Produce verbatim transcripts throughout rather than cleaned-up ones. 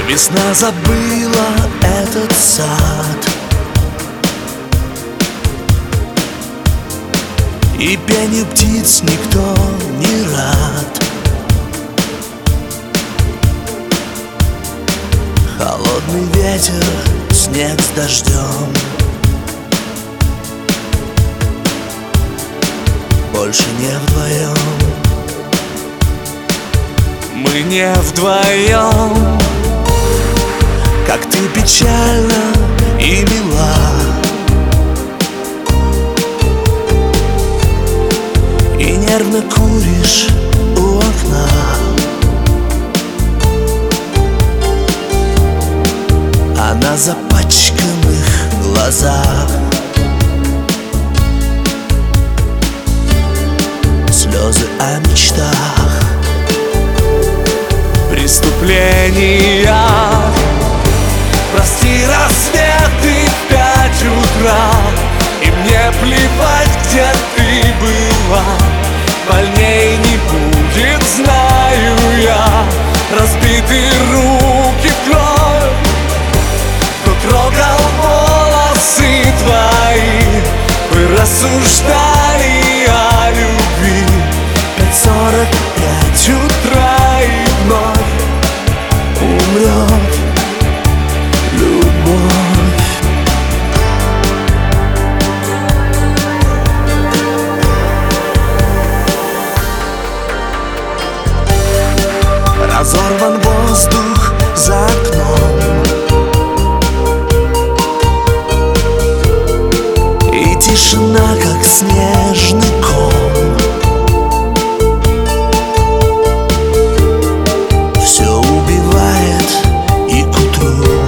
Весна забыла этот сад, и пению птиц никто не рад. Холодный ветер, снег с дождем, больше не вдвоем. Мы не вдвоем. Как ты печальна и мила, и нервно куришь у окна. А на запачканных глазах слезы о мечтах, преступлениях. Прости, рассветы в пять утра, и мне плевать, где ты была. Больней не будет, знаю я. Разбитые руки в кровь, кто трогал волосы твои. Вы рассуждали о любви. Пять сорок пять утра, и вновь умрет любовь. Разорван воздух за окном, и тишина, как снежный ком. Все убивает и к утру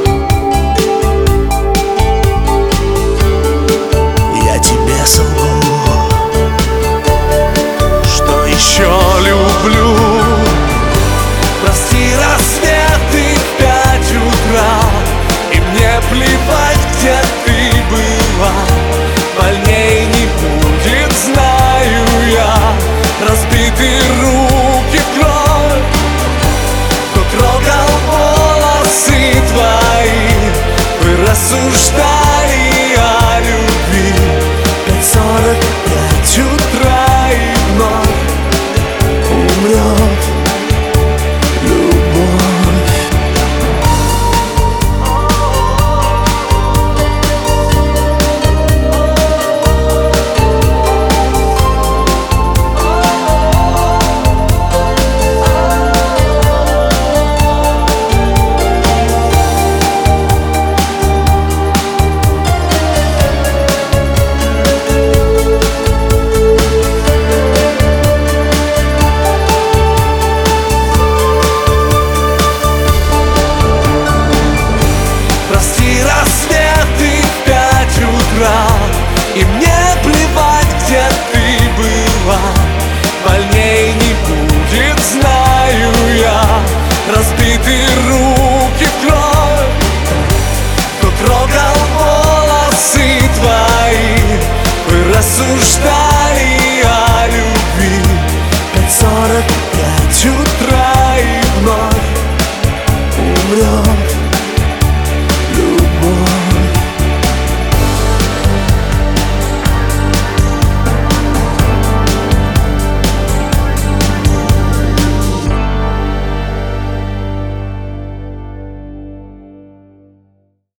я тебе солгу, что еще люблю. Прости, рассветы в пять утра, и мне плевать, где ты была. Больней не будет, знаю я. Разбитые руки в кровь, кто трогал волосы твои. Вы рассуждали о любви. Пять сорок пять утра, и вновь умрет любовь. И мне плевать, где ты была. Больней не будет, знаю я. Разбитые руки в кровь, кто трогал волосы твои. Вы рассуждали